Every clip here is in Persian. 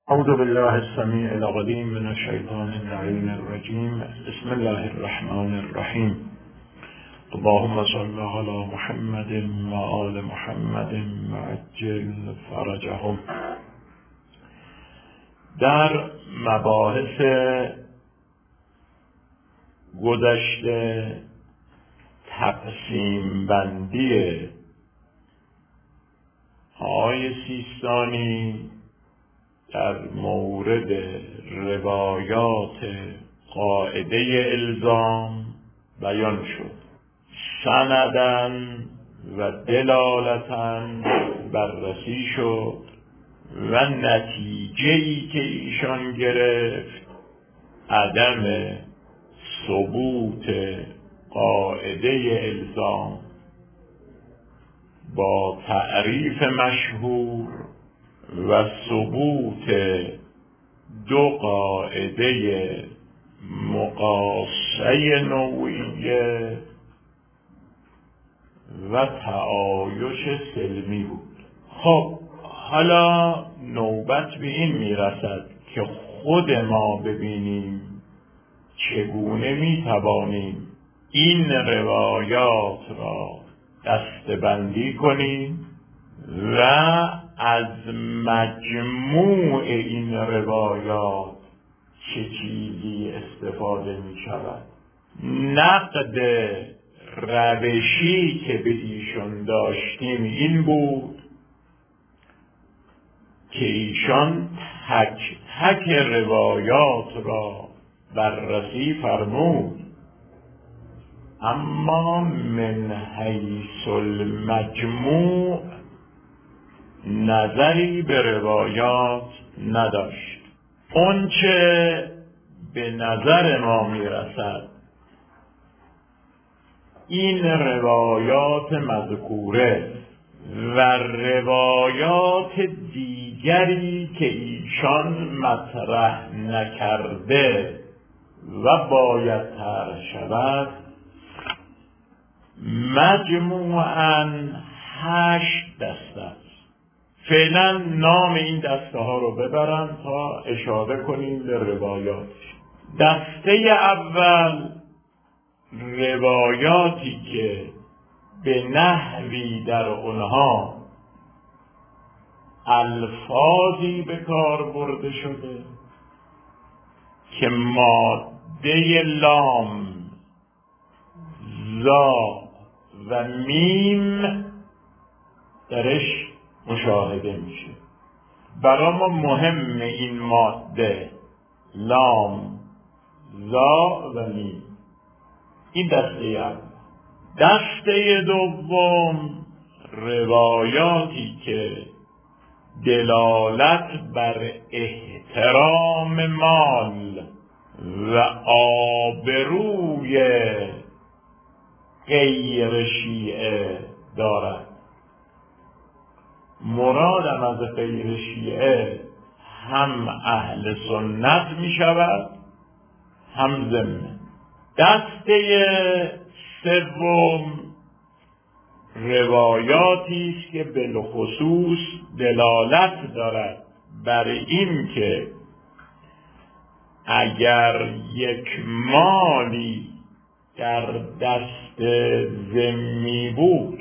اعوذ بالله السمیع العلیم من الشیطان اللعین الرجیم. بسم الله الرحمن الرحیم. اللهم صل علی محمد و آل محمد وعجل فرجهم. در مباحث گذشته تقسیم بندی آقای سیستانی در مورد روایات قاعده الزام بیان شد. سنداً و دلالتاً بررسی شد و نتیجه‌ای که ایشان گرفت عدم ثبوت قاعده الزام با تعریف مشهور و ثبوت دو قاعده مقاصه نوعیه و تعایش سلمی بود. خب حالا نوبت به این میرسد که خود ما ببینیم چگونه میتوانیم این روایات را دسته‌بندی کنیم و از مجموع این روایات چه چیزی استفاده می شود. نقد روشی که به ایشان داشتیم این بود که ایشان تک تک روایات را بررسی فرمود، اما من حیث المجموع نظری به روایات نداشت. اون چه به نظر ما میرسد این روایات مذکوره و روایات دیگری که ایشان مطرح نکرده و باید طرح شود مجموعاً 8 دسته است. فعلا نام این دسته ها رو ببرم تا اشاره کنیم به روایات. دسته اول روایاتی که به نحوی در اونها الفاظی به کار برده شده که ماده لام، زا و میم درش مشاهده میشه. برای ما مهم این ماده لام، زا و میم. این دسته اول. دسته دوم روایاتی که دلالت بر احترام مال و آبروی غیر شیعه دارد. مرادم از غیر شیعه هم اهل سنت می شود هم ذمه. دسته سوم روایاتی است که بالخصوص دلالت دارد بر این که اگر یک مالی در دست ذمی بود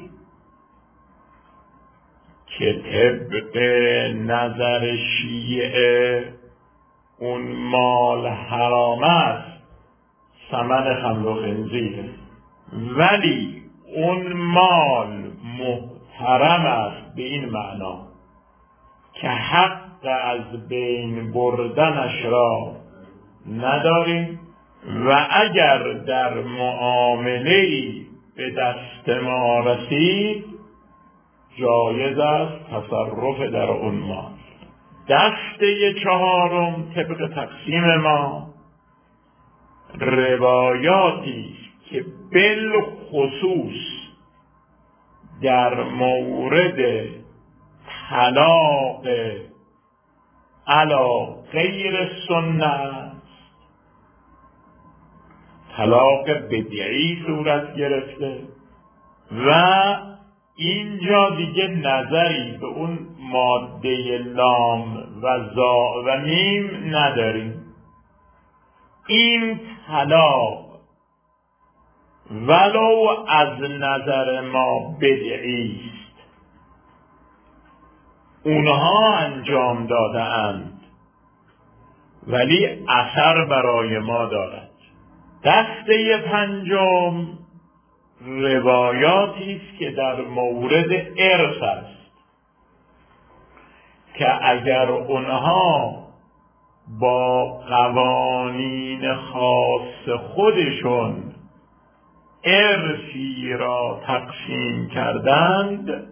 که طبق نظر شیعه اون مال حرام است، ثمن خمر و خنزیر، ولی اون مال محترم است به این معنا که حق از بین بردنش را نداریم و اگر در معامله‌ای به دست ما رسید جایز است تصرف در اون مال. دسته چهارم طبق تقسیم ما روایاتی که بالخصوص در مورد طلاق علی غیر سنت، طلاق بدعی صورت گرفته و اینجا دیگه نظری به اون ماده لام و زا و میم نداریم. این طلاق ولو از نظر ما بدعی است، اونها انجام داده اند ولی اثر برای ما دارد. دسته پنجم روایاتی است که در مورد ارث است که اگر اونها با قوانین خاص خودشون ارثی را تقسیم کردند،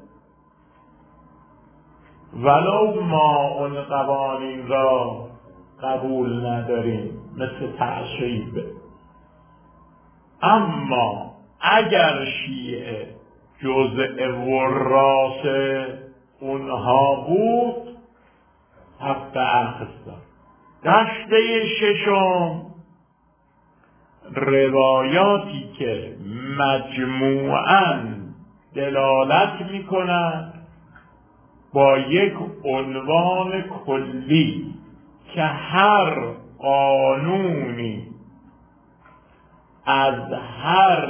ولو ما اون قوانین را قبول نداریم مثل تعصیب، اما اگر شیعه جزء وراث اونها بود حق اخذ داشت. دسته ششم روایاتی که مجموعاً دلالت می‌کنند با یک عنوان کلی که هر قانونی از هر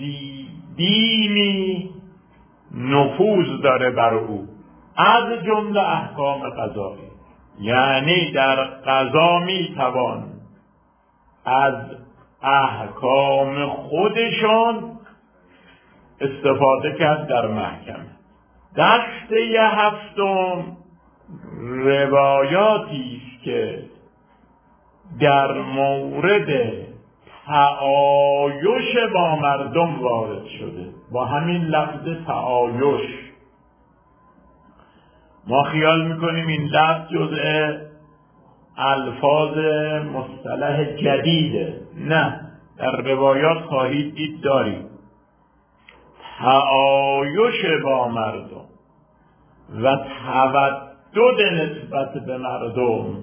دینی نفوذ داره بر او، از جمله احکام قضایی. یعنی در قضا میتوان از احکام خودشان استفاده کرد در محکمه. دسته هفتم روایاتی است که در مورد تعایش با مردم وارد شده. با همین لفظ تعایش ما خیال میکنیم این لفظ جزء الفاظ مصطلح جدیده. نه، در روایات خواهید دید داریم تعایش با مردم و تودد نسبت به مردم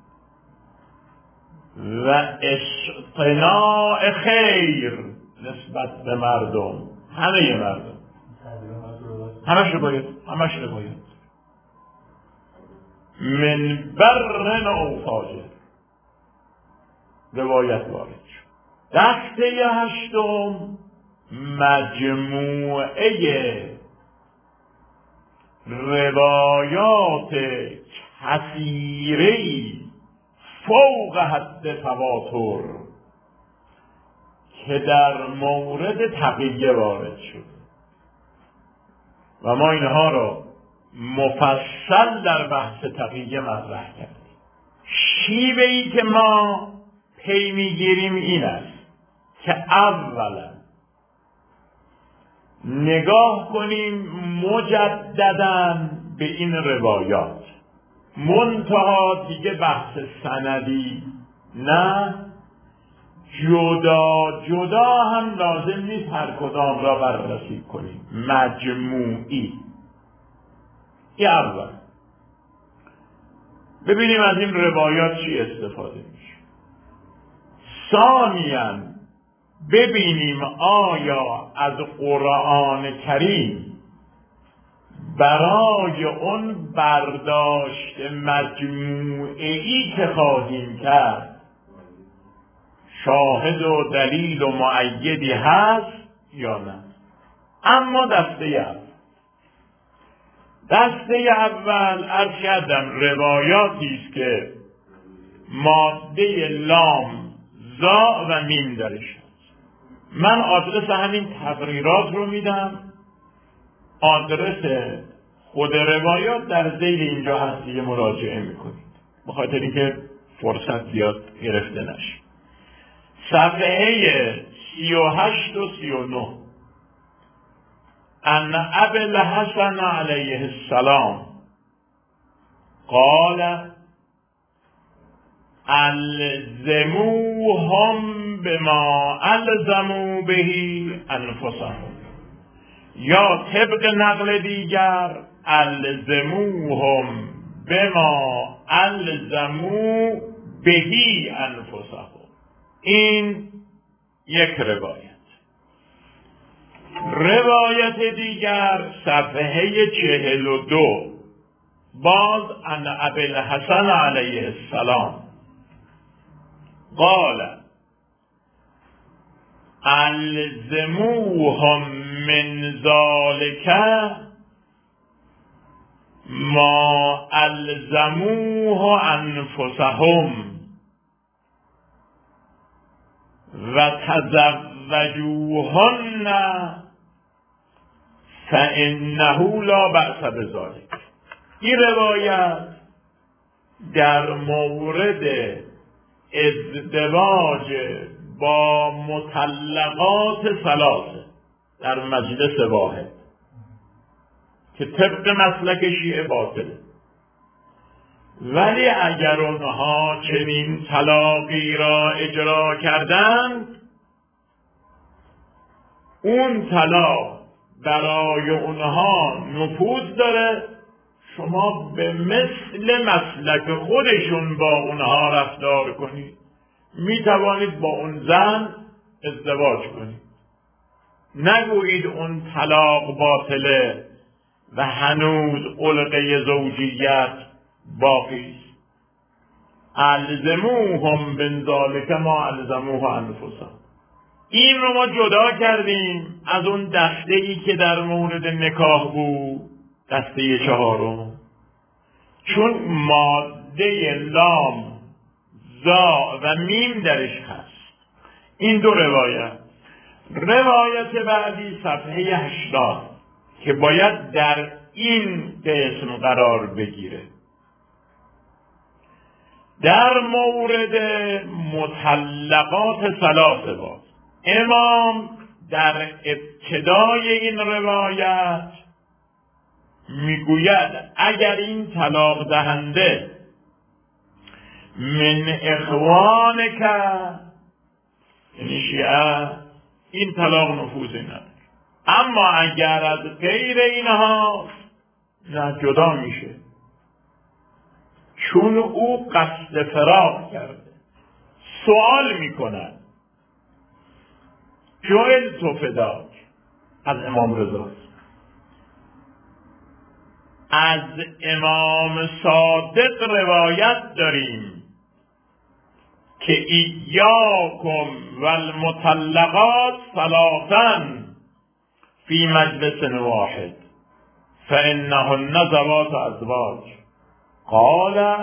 و اصطناع خیر نسبت به مردم، همه مردم، همش باید من برن او فاجر روایت وارد شد. دسته هشتم مجموعه روایات کثیری فوق حد تواتر که در مورد تقیه وارد شد و ما اینها را مفصل در بحث تقیه مطرح کردیم. شیوه‌ای که ما پی میگیریم این است که اولا نگاه کنیم مجدداً به این روایات، منتها دیگه بحث سندی نه، جدا جدا هم لازم نیست هر کدام را بررسی کنیم، مجموعی. این اول ببینیم از این روایات چی استفاده میشه. ثانیاً ببینیم آیا از قرآن کریم برای اون برداشت مجموعی که خواهیم کرد شاهد و دلیل و مؤیدی هست یا نه. اما دسته اول عرض کردم روایاتی است که ماده لام، زا و میم درش هست. من آدرس همین تقریرات رو میدم، آدرس خود روایات در ذیل اینجا هست، دیگه مراجعه میکنید به خاطر اینکه فرصت زیاد گرفته نشه. صفحه 38 و 39 ان ابی الحسن علیه السلام قال الزموهم بما الزموا به انفسهم، یا طبق نقل دیگر الزموهم بما الزموا به انفسهم. این یک روایت. روایت دیگر صفحه 42 باز عن ابوالحسن علیه السلام قال الزموهم من ذلك ما الزموه انفسهم و تزوجوهن فانه لا بأس بذلك. این روایت در مورد ازدواج با مطلقات ثلاثه در مجلس واحد که طبق مسلک شیعه باطله، ولی اگر اونها چنین طلاقی را اجرا کردند، اون طلاق برای اونها نفوذ داره، شما به مثل مسلک خودشون با اونها رفتار کنید، می توانید با اون زن ازدواج کنید. نگویید اون طلاق باطله و هنوز علقه زوجیت باقی است. الزموهم من ذلک ما الزموه انفسهم. این رو ما جدا کردیم از اون دسته ای که در مورد نکاح بود، دسته 4، چون ماده لام زا و میم درش هست. این دو روایت بعدی صفحه 80 که باید در این قسم قرار بگیره، در مورد مطلقات ثلاثه باز. امام در ابتدای این روایت میگوید اگر این طلاق دهنده من اخوانک، یعنی شیعه، این طلاق نفوذی نداره، اما اگر از غیر اینها نه، جدا میشه، چون او قصد فراق کرده. سوال میکنن جوئل تو فداک از امام رضا، از امام صادق روایت داریم که ایاکم والمطلقات ثلاثا فی مجلس واحد فانهن ذوات ازواج. قال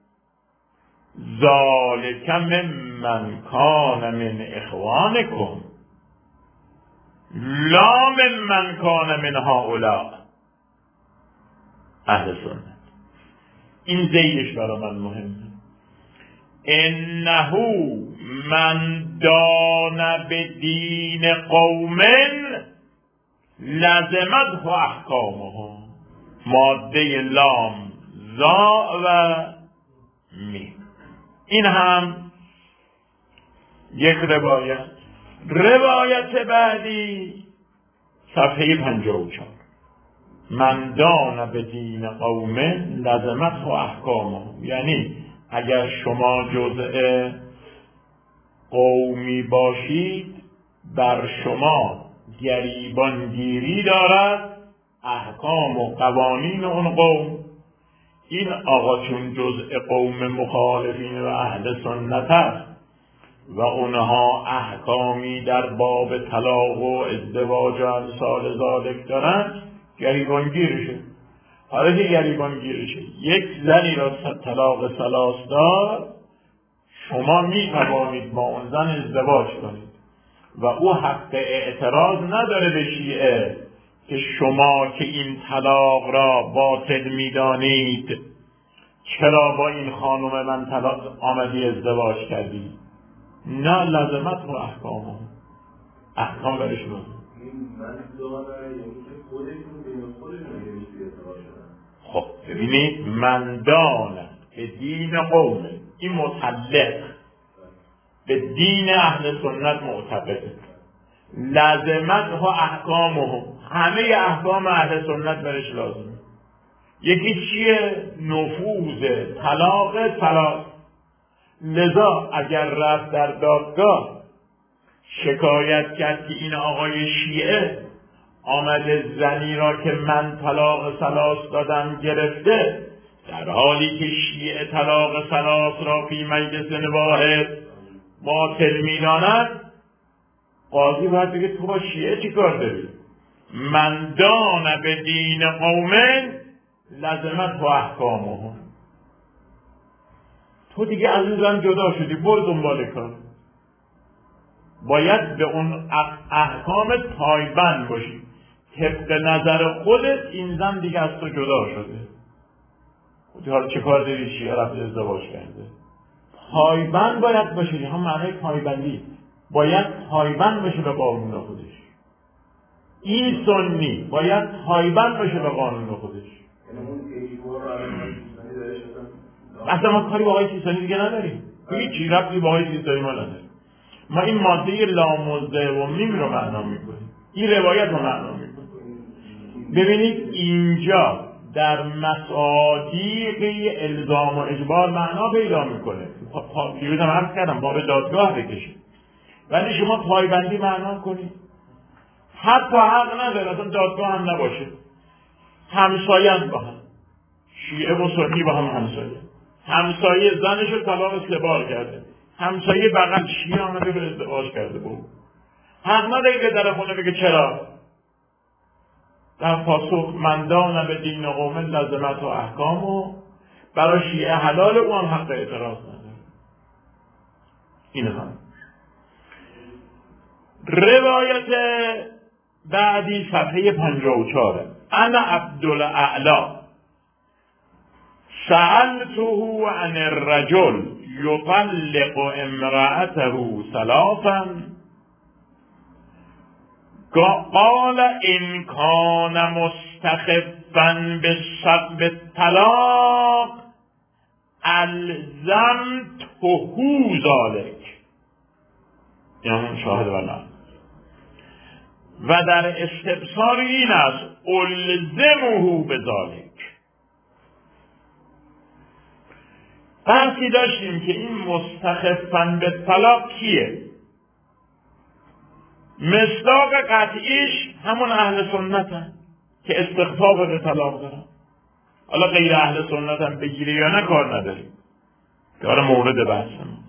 ذلک ممن کان من اخوانکم لا ممن کان من هؤلاء اهل سنت. این زیدش برای من مهمه. انه من دان بدین قوم لزمته احکامهم. ماده لام زا و می. این هم یک روایت بعدی صفحه 54 من دان بدین قوم لزمته احکامهم، یعنی اگر شما جزء قومی باشید بر شما گریبانگیری دارد احکام و قوانین اون قوم. این آقا چون جزء قوم مخالفین و اهل سنت است و اونها احکامی در باب طلاق و ازدواج و امثال ذالک دارن، گریبانگیرشه. حالا که گریبانگیرشه یک زنی را طلاق ثلاث داد، شما می توانید با اون زن ازدواج کنید و او حق اعتراض نداره به شیعه که شما که این طلاق را باطل می دانید چرا با این خانم من طلاق آمدی ازدواج کردی. نه، لازمت و احکام برش بود. خب ببینید، من دان به دین قوم، این مطلق به دین اهل سنت معتقده، لازمت و احکامه، همه احکام اهل سنت برش لازمه. یکی چیه؟ نفوذ طلاق. لذا اگر رفت در دادگاه شکایت کرد که این آقای شیعه آمده زنی را که من طلاق ثلاث دادم گرفته، در حالی که شیعه طلاق ثلاث را فی مجلس واحد باطل می‌داند، قاضی باید بگه تو با شیعه چی کار داری؟ من دان به دین قومن لزمت و احکامهم. تو دیگه از اون زن جدا شدی، برو دنبال کار. باید به اون احکام پایبند باشی. طبق نظر خودت این زن دیگه از تو جدا شده. حالا چه کار داری؟ شیعه رفت ازدواج کرده. پایبند باید باشی. هم معنی پایبندی باید پایبند باشه به قانون خودش. این سنی باید پایبند باشه به قانون خودش. اصلا ما کاری با آقای سیستانی دیگه نداریم. هیچی ربطی با آقای سیستانی ما نداریم. ما این ماده لامزده و میم رو معنا میکنیم. این روایت رو معنا میکنیم. ببینید اینجا در مصادیق الزام و اجبار معنا پیدا میکنه. پیروزم عرض کردم باب دادگاه بکشید. ولی شما پایبندی معنا کنید. حتی حق نداره اصلا دادگاه هم نباشه. همساین با هم. شیعه و سنی با هم همسایه. همسایه زنش رو طلاق 3 بار کرده. همسایه بغل شیعه آمده به ازدواج کرده بود. حق نداره که در خونه بگه چرا؟ در پاسخ من دان به دین قوم لزمت و احکام و برای شیعه حلال، او هم حق اعتراض نداره. این هم روایت بعدی صفحه 54. انا عبدالاعلی سألته عن الرجل یطلق امرأته 3 قال ان کان مستخفا بالطلاق الزمته ذلک. یعنی شاهد ولا و در استبصار این است الزمه بذلک. بحثی داشتیم که این مستخفا بالطلاق کیه؟ مصداق قطعیش همون اهل سنتن که استخفاف به طلاق دارن. حالا غیر اهل سنتن بگیری یا نه کار نداریم، کار مورد بحث ماست.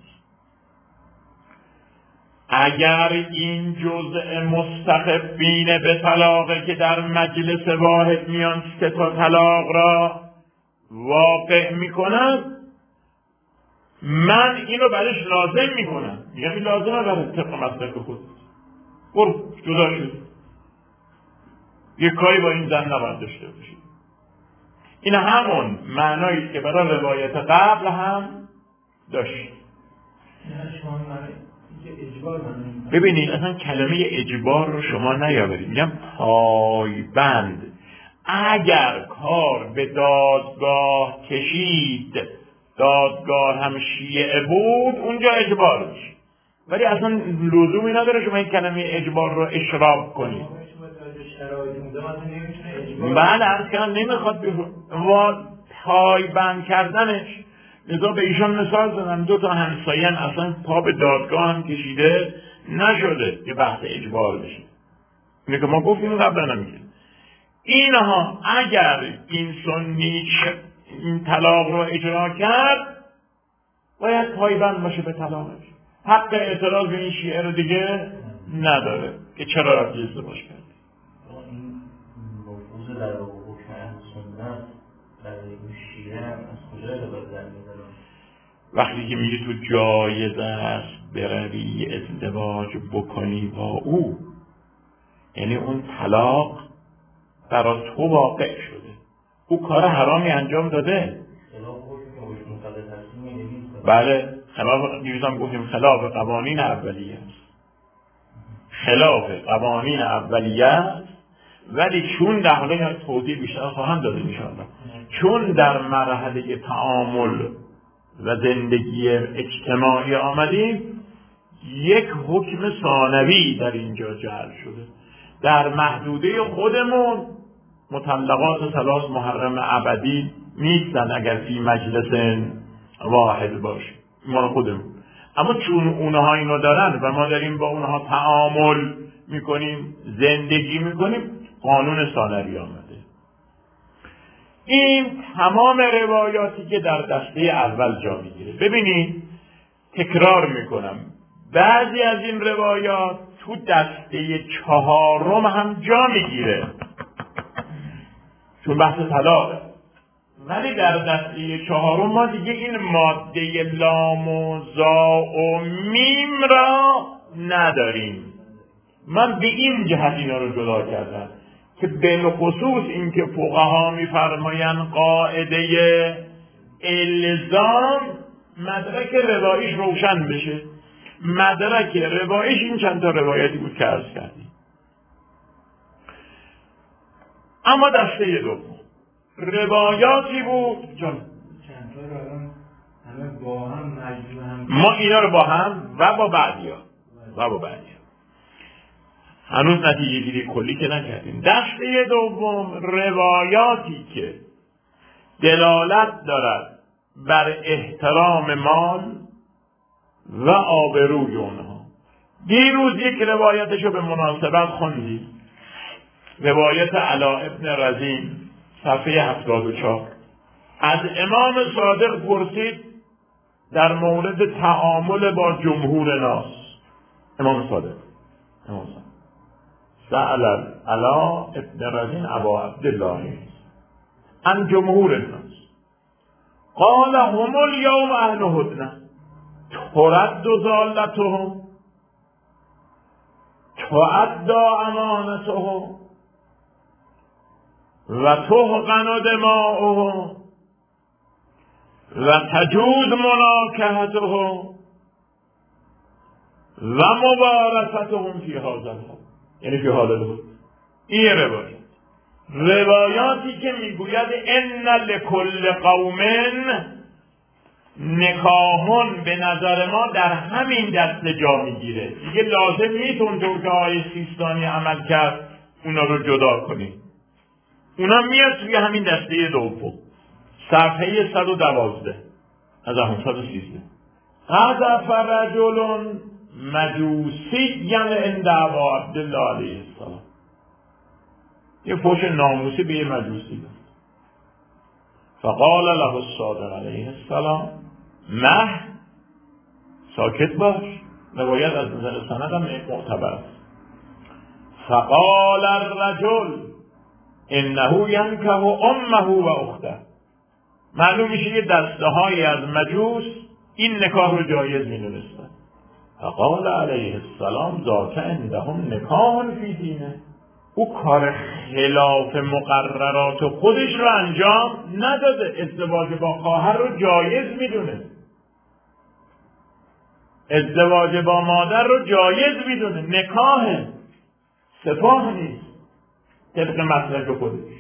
اگر این جزء مستخفین به طلاق که در مجلس واحد میان 3 طلاق را واقع میکنن، من اینو برش لازم میکنم. میگم این لازمه برای طبق مسلک خود. برو جدا شد، یک کاری با این زن نباید داشته باشید. این همون معنایی که برای روایت قبل هم داشت. ببینید اصلا کلمه اجبار رو شما نیاورید. میگم پایبند. اگر کار به دادگاه کشید، دادگاه هم شیعه بود، اونجا اجبار میشه. ولی اصلا لزومی نداره شما این کلمه اجبار رو اشراق کنید. بله عرض کردم نمیخواد و پایبند کردنش. لذا به ایشان مثال زدم 2 همساین اصلا پا به دادگاه هم کشیده نشده که بحث اجبار بشه. اینه که ما گفتیم قبلا نمیگه. اینها اگر این سنی این طلاق رو اجرا کرد باید پایبند باشه به طلاقش. حق اعتراض به این شیعه رو دیگه نداره که چرا رفتی ازدواج کرد. این نفوذ در حکم اهل سنت برای شیعه از کجا رو باید در می‌دارن؟ وقتی که میگه تو جایز است بروی ازدواج بکنی با او، یعنی اون طلاق برای تو واقع شده، او کار حرامی انجام داده. بله خلاف دیروزم گفتیم خلاف قوانین اولیه است. خلاف قوانین اولیه است. ولی چون در حالا توضیح بیشتر خواهم داده انشاءالله، چون در مرحله تعامل و زندگی اجتماعی آمدیم، یک حکم ثانوی در اینجا جعل شده. در محدوده خودمون مطلقات 3 محرم ابدی نیستن اگر فی مجلس واحد باشه، ما خودمون. اما چون اونها اینو دارن و ما داریم با اونها تعامل میکنیم، زندگی میکنیم، قانون ثانوی آمده. این تمام روایاتی که در دسته اول جا میگیره. ببینید تکرار میکنم، بعضی از این روایات تو دسته چهارم هم جا میگیره چون بحث طلاقه، ولی در دسته چهارم ما دیگه این ماده لام و زا و میم را نداریم. من به این جهت اینا رو جدا کردم که بالخصوص این که فقها میفرمایند قاعده الزام مدرک روایش روشن بشه. مدرک روایش این چند تا روایتی بود که عرض کردیم. اما دسته دوم روایاتی بود چند تا رو الان همه با هم مجموع هم ما اینا رو با هم و با بعدیا هنوز نتیجه گیری کلی که نکردیم. دسته دوم روایاتی که دلالت دارد بر احترام مال و آبروی اونها. دیروز یک روایتشو به مناسبت خوندیم، روایت علا ابن رزین صفحه 74. از امام صادق پرسید در مورد تعامل با جمهور ناس. امام صادق سأل علا ابن رزین ابا عبدالله عن جمهور الناس قال هم اليوم اهل هدنه ترد ضالتهم تعدى امانتهم و تحقن دماؤهم و تجوز مناکحتهم و مبارستهم فی هذا الحال، یعنی فی حال الحال. این روایاتی که میگوید ان لکل قوم نکاحون به نظر ما در همین دسته جا میگیره. دیگه لازم نیست اونطور که آیه سیستانی عمل کرد اونا رو جدا کنیم. اونا میاد توی همین دسته دوم، صفحه 112 از همون 113. قذف رجل مجوسی عند ابا عبدالله علیه السلام. یه فحش ناموسی به یه مجوسی داد. فقال له الصادق علیه السلام مه، ساکت باش. روایت از نظر سند هم معتبر است. فقال الرجل انه ینکح امه و اخته. معلوم میشه یه دسته های از مجوس این نکاح رو جایز میدونستن. فقال علیه السلام ذاک عندهم نکاح فی دینه. او کار خلاف مقررات خودش رو انجام نداده، ازدواج با خواهر رو جایز میدونه، ازدواج با مادر رو جایز میدونه، نکاح سفاه نیست طبق مسلک خودش.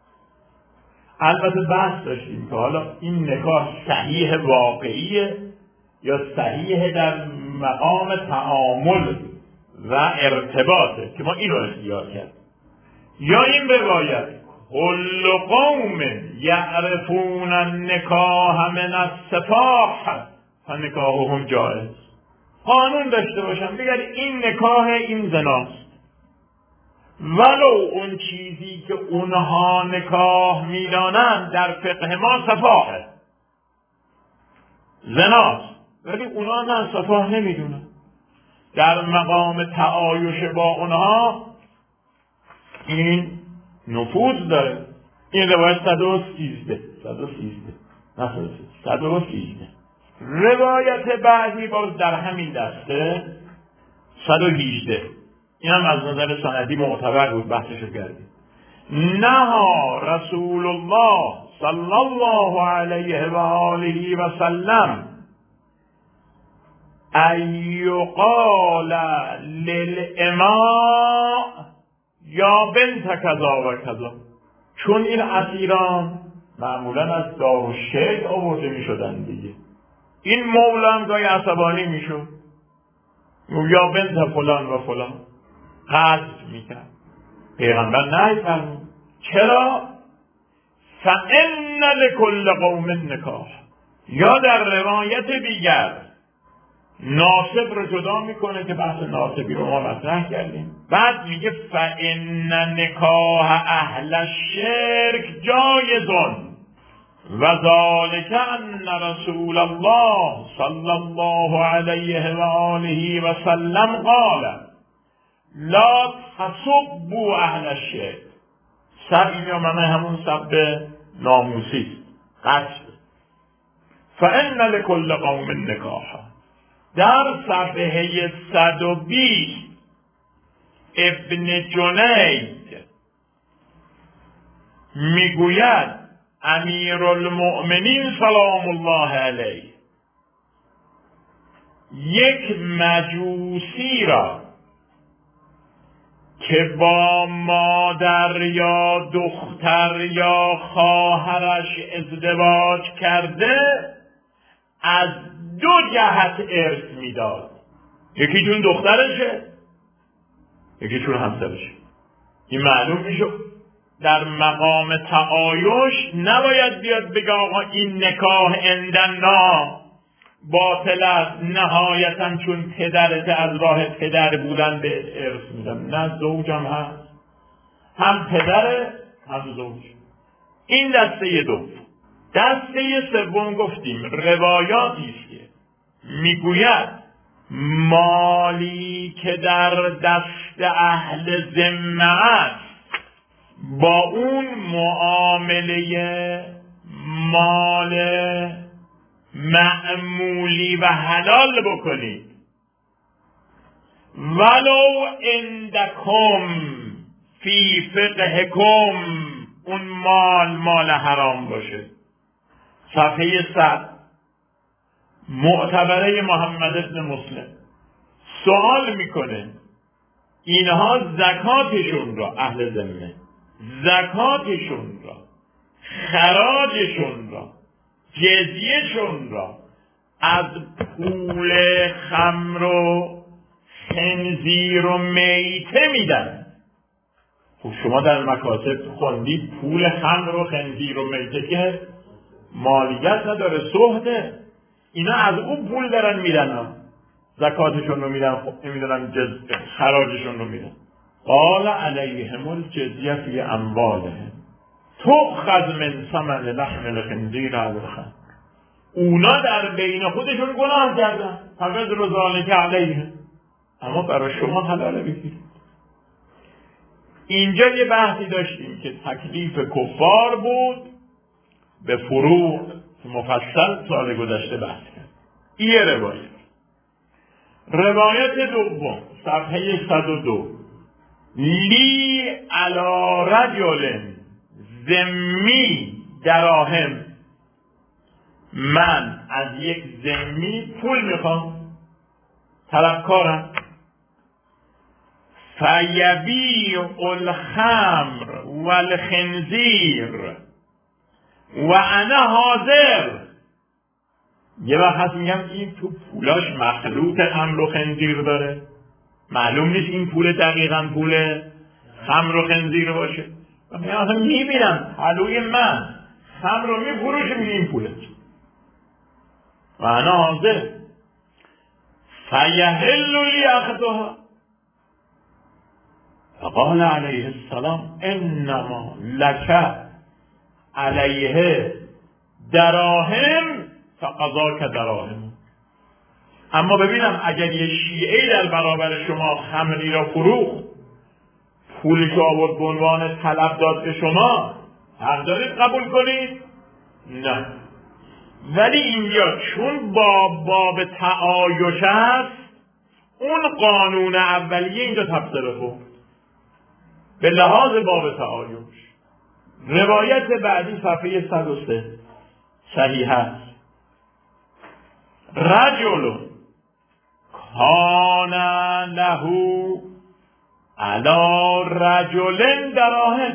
البته بحث داشتیم که حالا این نکاح صحیح واقعیه یا صحیح در مقام تعامل و ارتباطه که ما این رو اختیار کرد، یا این روایت کل قوم یعرفون النکاح من السفاح فنکاحهم جائز. قانون داشته باشم بگر این نکاح این زناست، ولو اون چیزی که اونها نکاح میدانند در فقه ما سفاحه، زناست، ولی اونها نه سفاح نمیدونن. در مقام تعایش با اونها این نفوذ داره. این روایت 113 روایت بعدی باز در همین دسته 118. این هم از نظر سندی معتبر بود، بحثشو کردیم. نهى رسول الله صلی الله علیه و آله و سلم ان یقال للاماء یا بنت کذا و کذا. چون این اسیران معمولا از دارالشیخ آورده می شدن دیگه، این مولا هم گاهی عصبانی می شد، یا بنت فلان و فلان قصد می کرد. پیغمبر نهی فرمود. چرا؟ فَإِنَّ لِكُلِّ قَوْمٍ نکاح. یا در روایت دیگر ناسب رو جدا میکنه که بحث ناسبی رو ما مطرح کردیم. بعد میگه فإن نکاح اهل الشرک جایزون و ذالک ان رسول الله صلی الله علیه و آله و سلم قال لا تسبوا اهل الشرک. سب میامنه همون سب ناموسی است. فإن لكل قوم نکاحا. در صفحه 120 ابن جنید میگوید امیرالمؤمنین سلام الله علیه یک مجوسی را که با مادر یا دختر یا خواهرش ازدواج کرده از دو جهت ارث میداد. یکی چون دخترشه، یکی چون همسرشه. این معلوم میشه در مقام تعایش نباید بیاد بگه آقا این نکاح عندنا باطل است، نهایتا چون پدرت از راه پدر بودن به ارث میدم. نه، زوجم هست، هم پدره هم زوج. این دسته دوم. دسته سوم گفتیم روایاتی است که میگوید مالی که در دست اهل ذمه است با اون معامله مال معمولی و حلال بکنید ولو عندکم فی فقهکم اون مال حرام باشه. صفحه 100 معتبره محمد بن مسلم سوال میکنه اینها زکاتشون را، اهل ذمه زکاتشون را، خراجشون را، جزیهشون را از پول خمر و خنزیر و میته میدن. خب شما در مکاتب خوندید پول خمر و خنزیر و میته که مالیت نداره، سهده. اینا از اون پول دارن میدن، زکاتشون رو میدن، خب نمیدونن خراجشون رو میدن. قال علیهم الجزیه فی اموالهم تؤخذ من ثمن لحم الخنزیر او الخمر. اونا در بین خودشون گناه کردن، فقط ذالک علیهم، اما برای شما حلاله بگیرید. اینجا یه بحثی داشتیم که تکلیف کفار بود به فروع مفصل سال گذشته بحث کرد. این روایت دوم صفحه 102 لی علی رجل ذمی دراهم. من از یک ذمی پول میخوام، طلبکارم. فیبیع الخمر والخنزیر و انا حاضر. یه وقت هست میگم این تو پولاش مخلوط خمر و خنزیر داره، معلوم نیست این پول دقیقاً پول خمر و خنزیر باشه. من اصلا میبینم حلوی من خمر رو میفروشه، میگه این پولت و انا حاضر. فیحل لی اخذها. فقال علیه السلام انما لک علیه دراهم فقضاک دراهم. اما ببینم اگر یه شیعه در برابر شما خمری را فروخت، پولش آورد به عنوان طلب داد به شما، حق دارید قبول کنید؟ نه. ولی اینجا چون باب تعایش است، اون قانون اولیه اینجا تفسیر خورد به لحاظ باب تعایش. روایت بعدی صفحه 103 صحیح است. رجل کان له علی رجل دراهم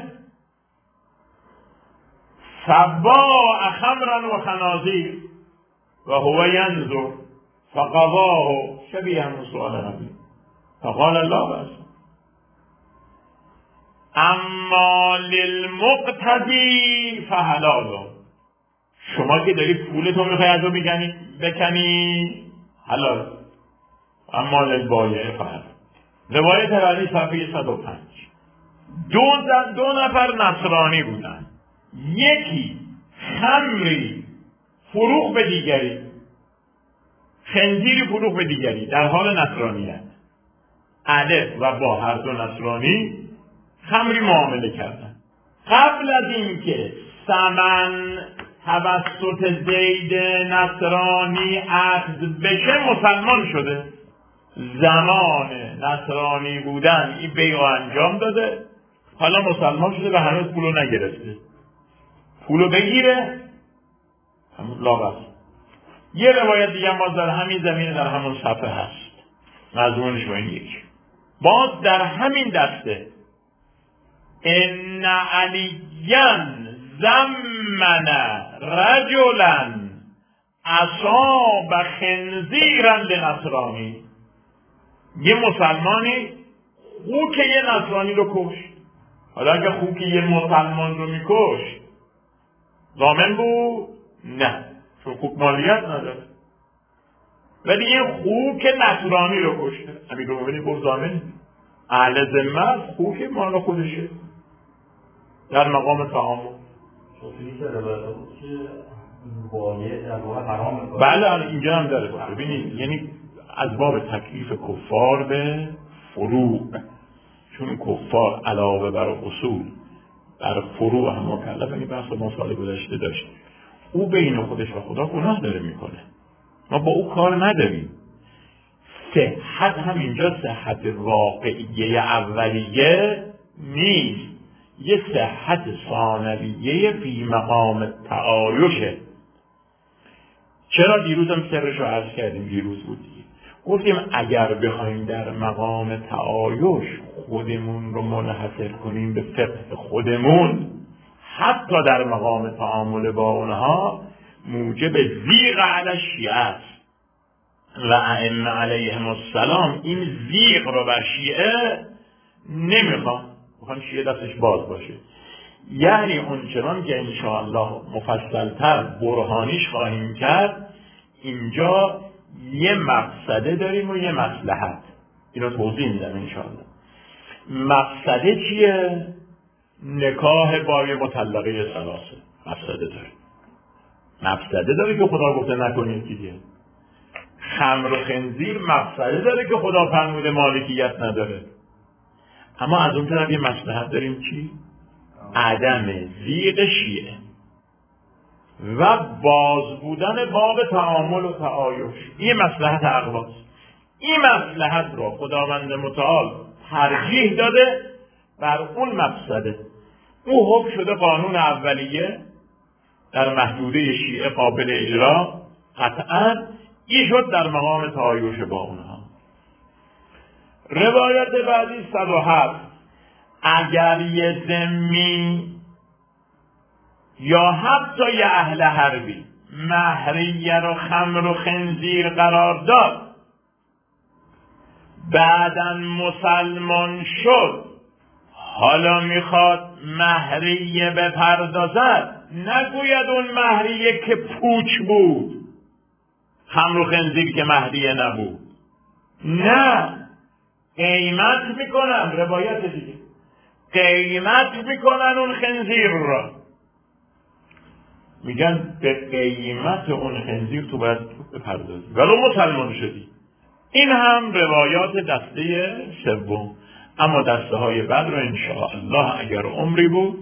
فباع خمرا و خنازیر و هو ینظر فقضاه شبیه سؤال نبی فقال الله بأس. اما للمقتدی فحلال. شما که داری پولتو میخوای ازو بکنی حلال، اما للبایع فقط. روایت بعدی صفحه 105. دو نفر نصرانی بودن، یکی خمری فروخ به دیگری، خنزیری فروخ به دیگری در حال نصرانیت. الف و با هر دو نصرانی خمری معامله کردن. قبل از اینکه ثمن توسط زید نصرانی عقد بشه مسلمان شده. زمان نصرانی بودن این بیع انجام داده، حالا مسلمان شده و هنوز پولو نگرفته. پولو بگیره همون لاغت. یه روایت دیگه باز در همین زمینه در همون صفحه هست، مضمونش با این یکی. باز در همین دسته ان علیاً زمن رجلا اصاب خنزیرا لنصرانی. یه مسلمانی خوک یه نصرانی رو کشت. حالا اگه خوک یه مسلمان رو میکشت ضامن بود؟ نه، چون خوک مالیت نداره. ولی یه خوک نصرانی رو کشته، امیرالمومنین گفت ضامن. اهل ذمه خوک مال خودشه در مقام تعامل. بله اینجا هم داره. ببینید یعنی از باب تکلیف کفار به فروع، چون کفار علاوه بر اصول بر فروع هم مکلف. این بحث ما سال گذشته داشت. او بین خودش و خدا گناه داره میکنه، ما با او کار نداریم. صحت هم اینجا صحت واقعیه اولیه نیست، یه صحت ثانویه فی مقام تعایشه. چرا دیروزم سرش رو عرض کردیم، دیروز بودی گفتیم اگر بخوایم در مقام تعایش خودمون رو منحصر کنیم به فقه خودمون، حتی در مقام تعامل با اونها موجب زیغ علی شیعه است و ائمه علیهم السلام این زیغ رو بر شیعه نمیخوان، میخوان شیعه دستش باز باشه. یعنی اونچنان که انشاءالله مفصلتر برهانیش خواهیم کرد، اینجا یه مقصده داریم و یه مصلحت. اینو توضیح میدم انشاءالله. مقصده چیه؟ نکاح با یه مطلقه ثلاثه مقصده داره. مقصده داره که خدا گفته نکنید دیگه. خمر و خنزیر مقصده داره که خدا فرموده مالکیت نداره. اما از اون طرف یه مصلحت داریم چی؟ عدم زیغ شیعه و باز بودن باب تعامل و تعایش. این مصلحت اقواست. این مصلحت را خداوند متعال ترجیح داده بر اون مقصده. او حکم شده قانون اولیه در محدوده شیعه قابل اجرا قطعا. این شد در مقام تعایش با اونها. روایت بعدی 107. اگر یه ذمی یا حتی یه اهل حربی مهریه رو خمر و خنزیر قرار داد، بعداً مسلمان شد، حالا میخواد مهریه بپردازد، نگوید اون مهریه که پوچ بود، خمر و خنزیر که مهریه نبود، نه، قیمت میکنن. روایت دیگه قیمت میکنن اون خنزیر را، میگن به قیمت اون خنزیر تو باید بپردازی ولو مسلمان شدی. این هم روایات دسته سوم. اما دسته های بعد رو انشاءالله اگر عمری بود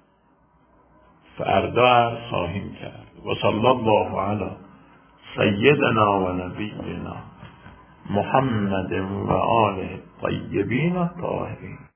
فردا خواهیم کرد. و صلی الله علی سیدنا و نبینا محمد و آله طیبین الطاهرین.